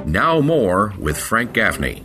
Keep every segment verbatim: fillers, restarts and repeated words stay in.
Now more with Frank Gaffney.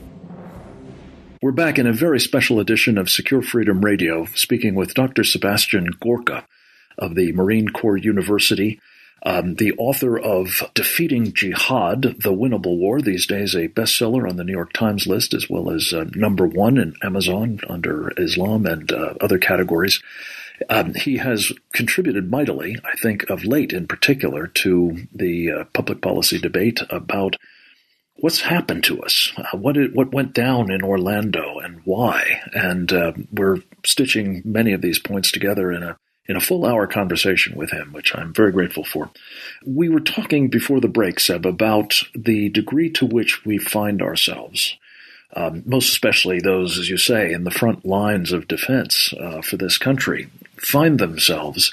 We're back in a very special edition of Secure Freedom Radio, speaking with Doctor Sebastian Gorka of the Marine Corps University, um, the author of Defeating Jihad, The Winnable War, these days a bestseller on the New York Times list, as well as uh, number one in Amazon under Islam and uh, other categories. Um, he has contributed mightily, I think, of late in particular, to the uh, public policy debate about what's happened to us, uh, what it, what went down in Orlando and why. And uh, we're stitching many of these points together in a in a full-hour conversation with him, which I'm very grateful for. We were talking before the break, Seb, about the degree to which we find ourselves, um, most especially those, as you say, in the front lines of defense uh, for this country, find themselves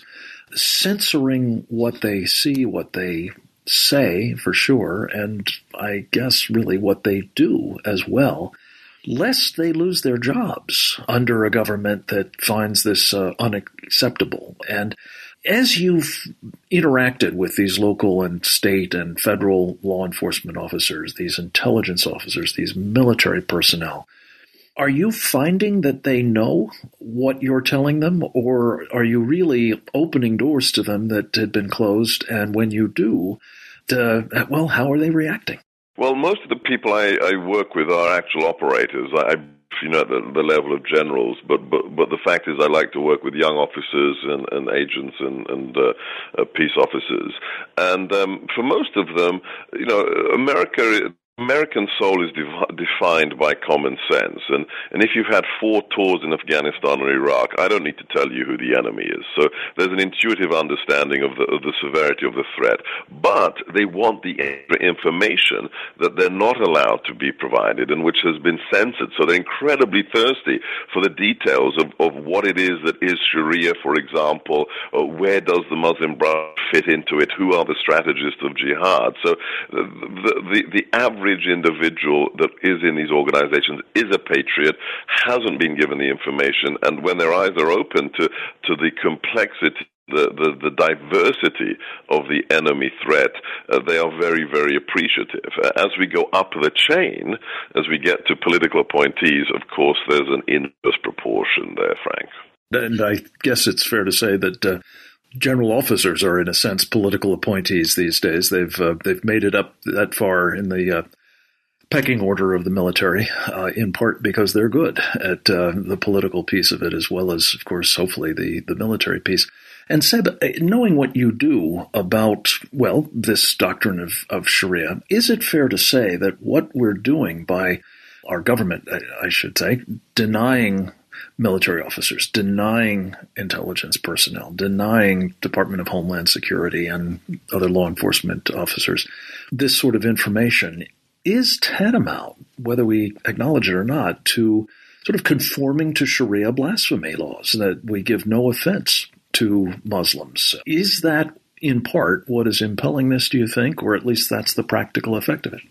censoring what they see, what they say, for sure, and I guess really what they do as well, lest they lose their jobs under a government that finds this uh, unacceptable. And as you've interacted with these local and state and federal law enforcement officers, these intelligence officers, these military personnel, are you finding that they know what you're telling them, or are you really opening doors to them that had been closed? And when you do, uh, well, how are they reacting? Well, most of the people I, I work with are actual operators. I, you know, at the, the level of generals, but, but but the fact is, I like to work with young officers and, and agents and, and uh, uh, peace officers. And um, for most of them, you know, America. American soul is de- defined by common sense, and, and if you've had four tours in Afghanistan or Iraq, I don't need to tell you who the enemy is. So there's an intuitive understanding of the, of the severity of the threat, but they want the information that they're not allowed to be provided and which has been censored. So they're incredibly thirsty for the details of, of what it is that is Sharia, for example, or where does the Muslim Brotherhood fit into it, who are the strategists of jihad. So the, the, the, the average average individual that is in these organizations is a patriot, hasn't been given the information, and when their eyes are open to, to the complexity, the, the, the diversity of the enemy threat, uh, they are very, very appreciative. Uh, as we go up the chain, as we get to political appointees, of course, there's an inverse proportion there, Frank. And I guess it's fair to say that uh, general officers are, in a sense, political appointees these days. They've uh, they've made it up that far in the uh, pecking order of the military, uh, in part because they're good at uh, the political piece of it, as well as, of course, hopefully the, the military piece. And Seb, knowing what you do about, well, this doctrine of, of Sharia, is it fair to say that what we're doing by our government, I, I should say, denying military officers, denying intelligence personnel, denying Department of Homeland Security and other law enforcement officers this sort of information is tantamount, whether we acknowledge it or not, to sort of conforming to Sharia blasphemy laws, that we give no offense to Muslims. Is that in part what is impelling this, do you think, or at least that's the practical effect of it?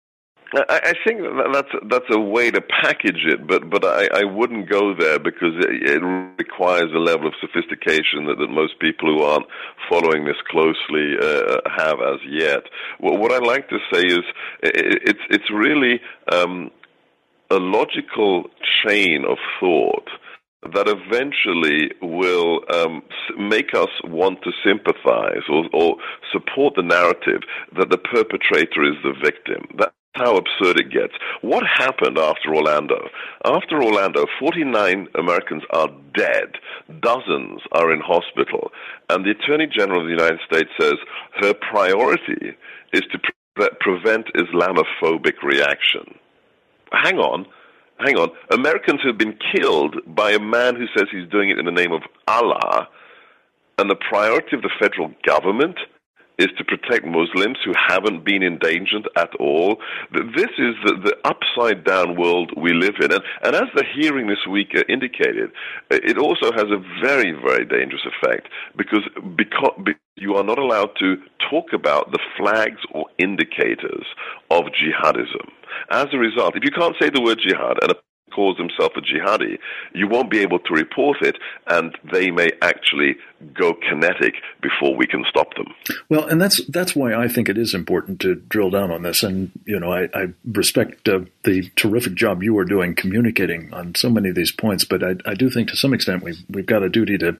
I think that's that's a way to package it, but but I, I wouldn't go there because it, it requires a level of sophistication that, that most people who aren't following this closely uh, have as yet. Well, what I like to say is it, it's it's really um, a logical chain of thought that eventually will um, make us want to sympathize or, or support the narrative that the perpetrator is the victim. That how absurd it gets. What happened after Orlando? After Orlando, forty-nine Americans are dead. Dozens are in hospital. And the Attorney General of the United States says her priority is to pre- prevent Islamophobic reaction. Hang on. Hang on. Americans have been killed by a man who says he's doing it in the name of Allah. And the priority of the federal government is to protect Muslims who haven't been endangered at all. This is the, the upside-down world we live in. And, and as the hearing this week indicated, it also has a very, very dangerous effect because, because you are not allowed to talk about the flags or indicators of jihadism. As a result, if you can't say the word jihad and a calls himself a jihadi, you won't be able to report it, and they may actually go kinetic before we can stop them. Well, and that's that's why I think it is important to drill down on this. And, you know, I, I respect uh, the terrific job you are doing communicating on so many of these points, but I, I do think to some extent we've, we've got a duty to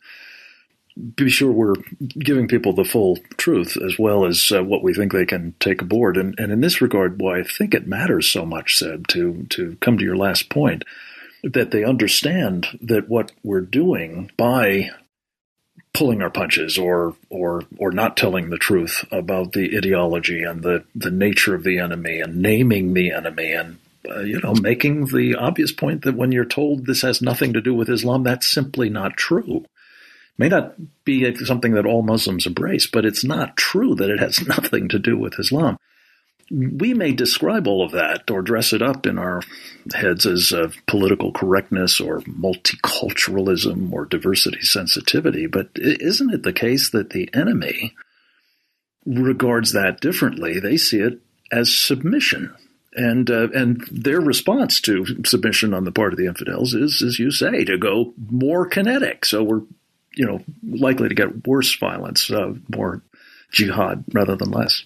be sure we're giving people the full truth as well as uh, what we think they can take aboard. And, and in this regard, why I think it matters so much, Seb, to, to come to your last point, that they understand that what we're doing by pulling our punches or or or not telling the truth about the ideology and the, the nature of the enemy and naming the enemy and, uh, you know, making the obvious point that when you're told this has nothing to do with Islam, that's simply not true. May not be something that all Muslims embrace, but it's not true that it has nothing to do with Islam. We may describe all of that or dress it up in our heads as uh, political correctness or multiculturalism or diversity sensitivity, but isn't it the case that the enemy regards that differently? They see it as submission. And uh, and their response to submission on the part of the infidels is, as you say, to go more kinetic. So we're you know, likely to get worse violence, uh, more jihad rather than less.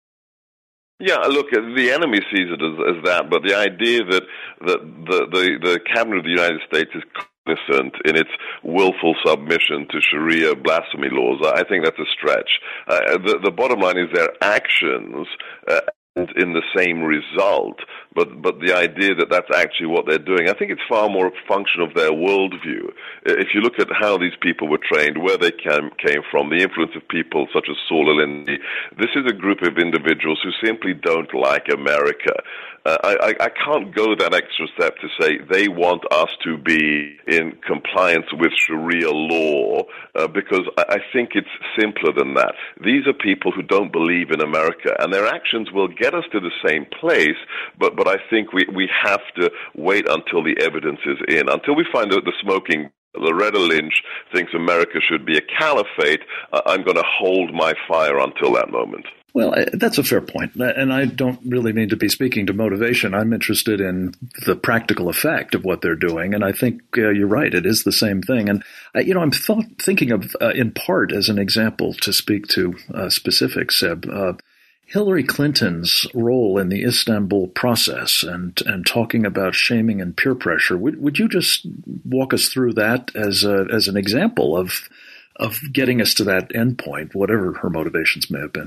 Yeah, look, the enemy sees it as, as that, but the idea that, that the, the, the cabinet of the United States is cognizant in its willful submission to Sharia blasphemy laws, I think that's a stretch. Uh, the, the bottom line is their actions uh, in the same result, but but the idea that that's actually what they're doing, I think it's far more a function of their worldview. If you look at how these people were trained, where they came, came from, the influence of people such as Saul Allindi, this is a group of individuals who simply don't like America. Uh, I, I can't go that extra step to say they want us to be in compliance with Sharia law, uh, because I, I think it's simpler than that. These are people who don't believe in America, and their actions will get us to the same place, but, but I think we, we have to wait until the evidence is in. Until we find out the smoking Loretta Lynch thinks America should be a caliphate, uh, I'm going to hold my fire until that moment. Well, that's a fair point, and I don't really mean to be speaking to motivation. I'm interested in the practical effect of what they're doing, and I think uh, you're right. It is the same thing. And, uh, you know, I'm thought, thinking of, uh, in part, as an example, to speak to uh, specifics, Seb, uh, Hillary Clinton's role in the Istanbul process and, and talking about shaming and peer pressure. Would, would you just walk us through that as a, as an example of of getting us to that endpoint, whatever her motivations may have been?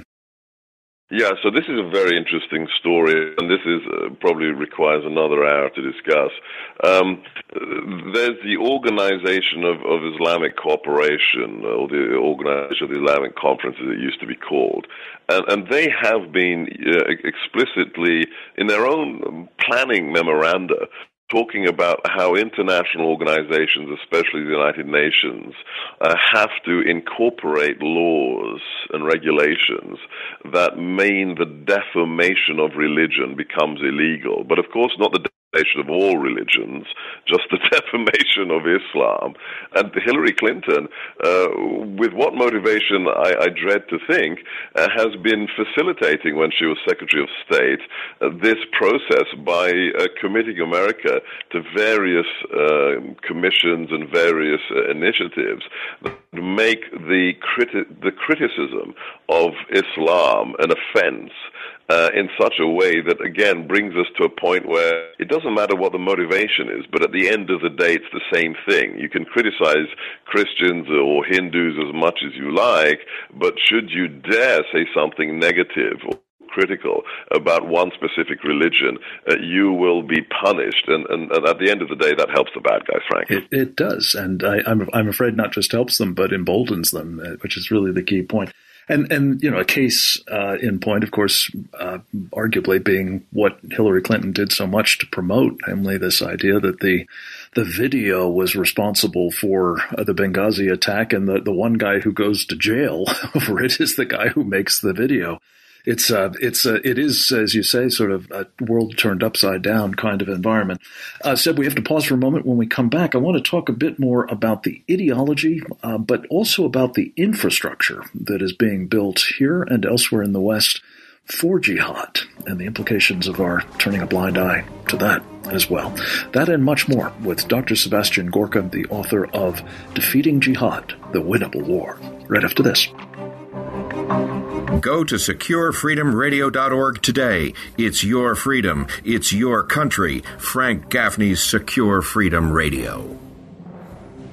Yeah, so this is a very interesting story, and this is uh, probably requires another hour to discuss. Um, there's the Organization of, of Islamic Cooperation, or the Organization of the Islamic Conference, as it used to be called, and, and they have been uh, explicitly, in their own planning memoranda, talking about how international organizations, especially the United Nations, uh, have to incorporate laws and regulations that mean the defamation of religion becomes illegal. But of course, not the defamation of all religions, just the defamation of Islam. And Hillary Clinton, uh, with what motivation I, I dread to think, uh, has been facilitating, when she was Secretary of State, uh, this process by uh, committing America to various uh, commissions and various uh, initiatives that make the criti- the criticism of Islam an offense uh, in such a way that, again, brings us to a point where it doesn't matter what the motivation is, but at the end of the day, it's the same thing. You can criticize Christians or Hindus as much as you like, but should you dare say something negative or critical about one specific religion, uh, you will be punished. And, and, and at the end of the day, that helps the bad guys, frankly. It, it does. And I, I'm, I'm afraid not just helps them, but emboldens them, uh, which is really the key point. And, and you know, a case uh, in point, of course, uh, arguably being what Hillary Clinton did so much to promote, namely this idea that the the video was responsible for uh, the Benghazi attack, and the, the one guy who goes to jail over it is the guy who makes the video. It's uh, it's uh, it is, as you say, sort of a world turned upside down kind of environment. Uh, Seb, we have to pause for a moment. When we come back, I want to talk a bit more about the ideology, uh, but also about the infrastructure that is being built here and elsewhere in the West for jihad and the implications of our turning a blind eye to that as well. That and much more with Doctor Sebastian Gorka, the author of Defeating Jihad, The Winnable War, right after this. Go to secure freedom radio dot org today. It's your freedom. It's your country. Frank Gaffney's Secure Freedom Radio.